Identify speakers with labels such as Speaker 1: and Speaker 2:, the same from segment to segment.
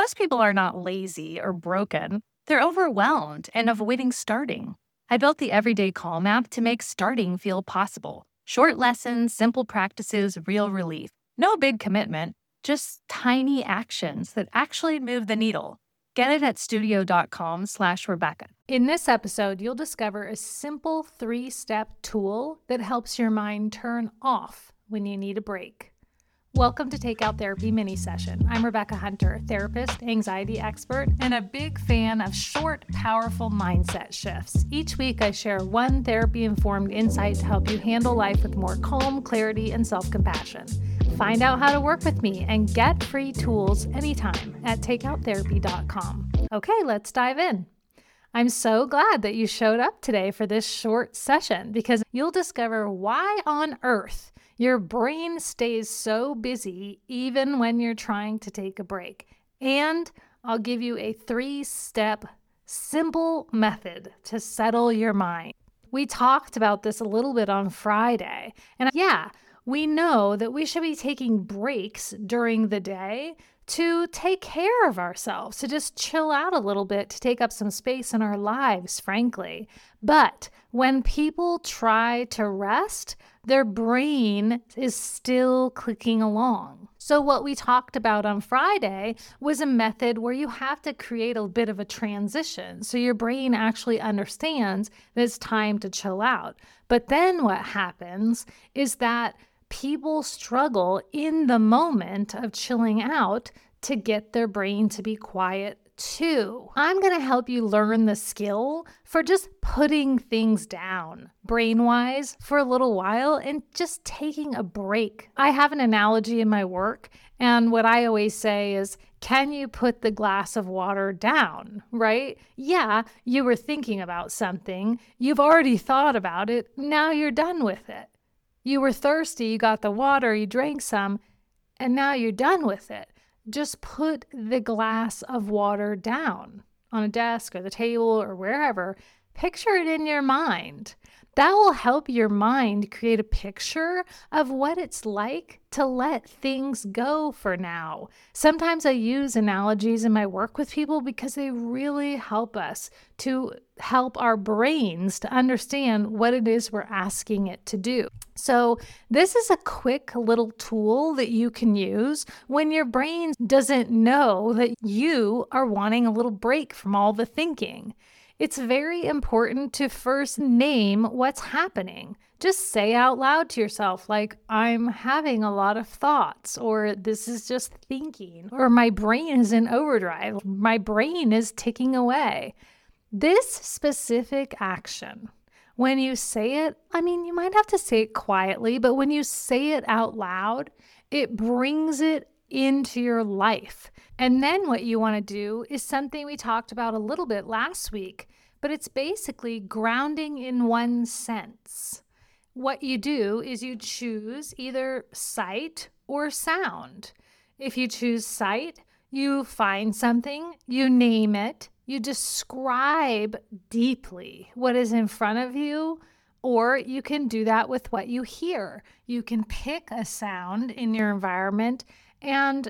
Speaker 1: Most people are not lazy or broken. They're overwhelmed and avoiding starting. I built the Everyday Calm app to make starting feel possible. Short lessons, simple practices, real relief. No big commitment, just tiny actions that actually move the needle. Get it at studio.com/Rebecca.
Speaker 2: In this episode, you'll discover a simple 3-step tool that helps your mind turn off when you need a break. Welcome to Takeout Therapy Mini Session. I'm Rebecca Hunter, therapist, anxiety expert, and a big fan of short, powerful mindset shifts. Each week, I share one therapy-informed insight to help you handle life with more calm, clarity, and self-compassion. Find out how to work with me and get free tools anytime at takeouttherapy.com. Okay, let's dive in. I'm so glad that you showed up today for this short session because you'll discover why on earth your brain stays so busy even when you're trying to take a break. And I'll give you a 3-step simple method to settle your mind. We talked about this a little bit on Friday. And we know that we should be taking breaks during the day to take care of ourselves, to just chill out a little bit, to take up some space in our lives, frankly. But when people try to rest, their brain is still clicking along. So what we talked about on Friday was a method where you have to create a bit of a transition so your brain actually understands that it's time to chill out. But then what happens is that people struggle in the moment of chilling out to get their brain to be quiet too. I'm going to help you learn the skill for just putting things down brain-wise for a little while and just taking a break. I have an analogy in my work, and what I always say is, can you put the glass of water down, right? Yeah, you were thinking about something. You've already thought about it. Now you're done with it. You were thirsty, you got the water, you drank some, and now you're done with it. Just put the glass of water down on a desk or the table or wherever. Picture it in your mind. That will help your mind create a picture of what it's like to let things go for now. Sometimes I use analogies in my work with people because they really help us to help our brains to understand what it is we're asking it to do. So this is a quick little tool that you can use when your brain doesn't know that you are wanting a little break from all the thinking. It's very important to first name what's happening. Just say out loud to yourself, like, I'm having a lot of thoughts, or this is just thinking, or my brain is in overdrive. My brain is ticking away. This specific action, when you say it, you might have to say it quietly, but when you say it out loud, it brings it into your life. And then what you want to do is something we talked about a little bit last week, but it's basically grounding in one sense. What you do is you choose either sight or sound. If you choose sight, you find something, you name it, you describe deeply what is in front of you, or you can do that with what you hear. You can pick a sound in your environment and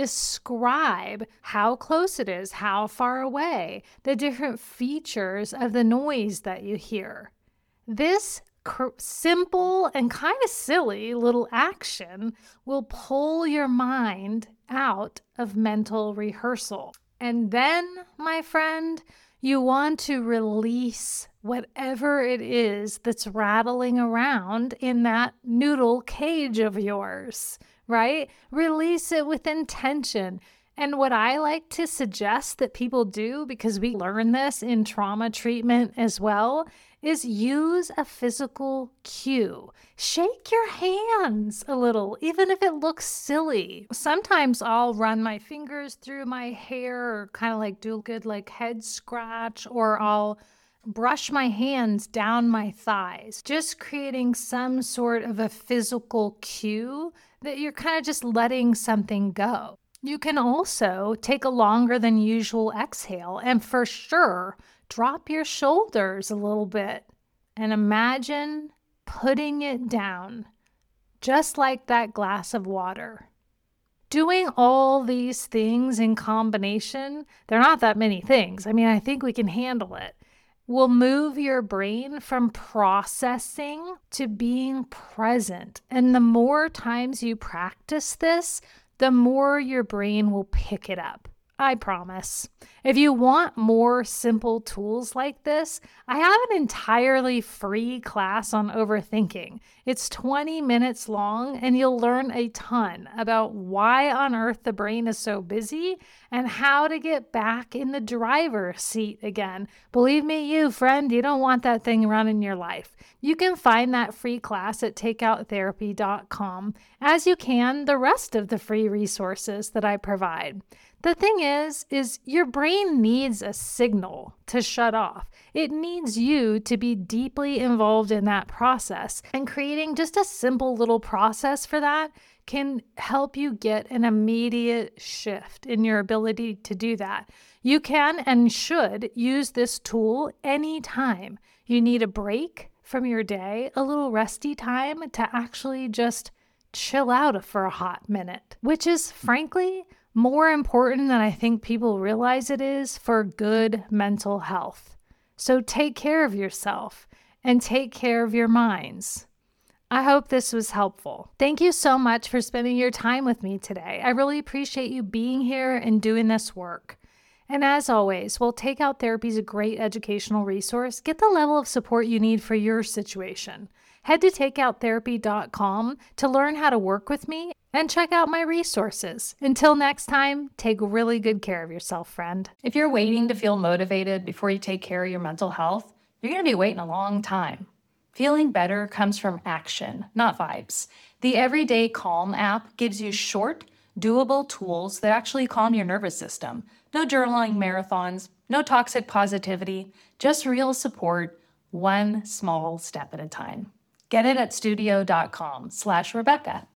Speaker 2: describe how close it is, how far away, the different features of the noise that you hear. This simple and kind of silly little action will pull your mind out of mental rehearsal. And then, my friend, you want to release whatever it is that's rattling around in that noodle cage of yours, right? Release it with intention. And what I like to suggest that people do, because we learn this in trauma treatment as well, is use a physical cue. Shake your hands a little, even if it looks silly. Sometimes I'll run my fingers through my hair or kind of like do a good like head scratch, or I'll brush my hands down my thighs, just creating some sort of a physical cue that you're kind of just letting something go. You can also take a longer than usual exhale and for sure drop your shoulders a little bit and imagine putting it down, just like that glass of water. Doing all these things in combination, they're not that many things. I mean, I think we can handle it. Will move your brain from processing to being present. And the more times you practice this, the more your brain will pick it up. I promise. If you want more simple tools like this, I have an entirely free class on overthinking. It's 20 minutes long, and you'll learn a ton about why on earth the brain is so busy and how to get back in the driver's seat again. Believe me, you friend, you don't want that thing running your life. You can find that free class at takeouttherapy.com, as you can the rest of the free resources that I provide. The thing is your brain needs a signal to shut off. It needs you to be deeply involved in that process, and creating just a simple little process for that can help you get an immediate shift in your ability to do that. You can and should use this tool anytime you need a break from your day, a little resty time to actually just chill out for a hot minute, which is frankly more important than I think people realize it is for good mental health. So take care of yourself and take care of your minds. I hope this was helpful. Thank you so much for spending your time with me today. I really appreciate you being here and doing this work. And as always, while Takeout Therapy is a great educational resource, get the level of support you need for your situation. Head to takeouttherapy.com to learn how to work with me and check out my resources. Until next time, take really good care of yourself, friend.
Speaker 1: If you're waiting to feel motivated before you take care of your mental health, you're going to be waiting a long time. Feeling better comes from action, not vibes. The Everyday Calm app gives you short, doable tools that actually calm your nervous system. No journaling marathons, no toxic positivity, just real support, one small step at a time. Get it at studio.com/Rebecca.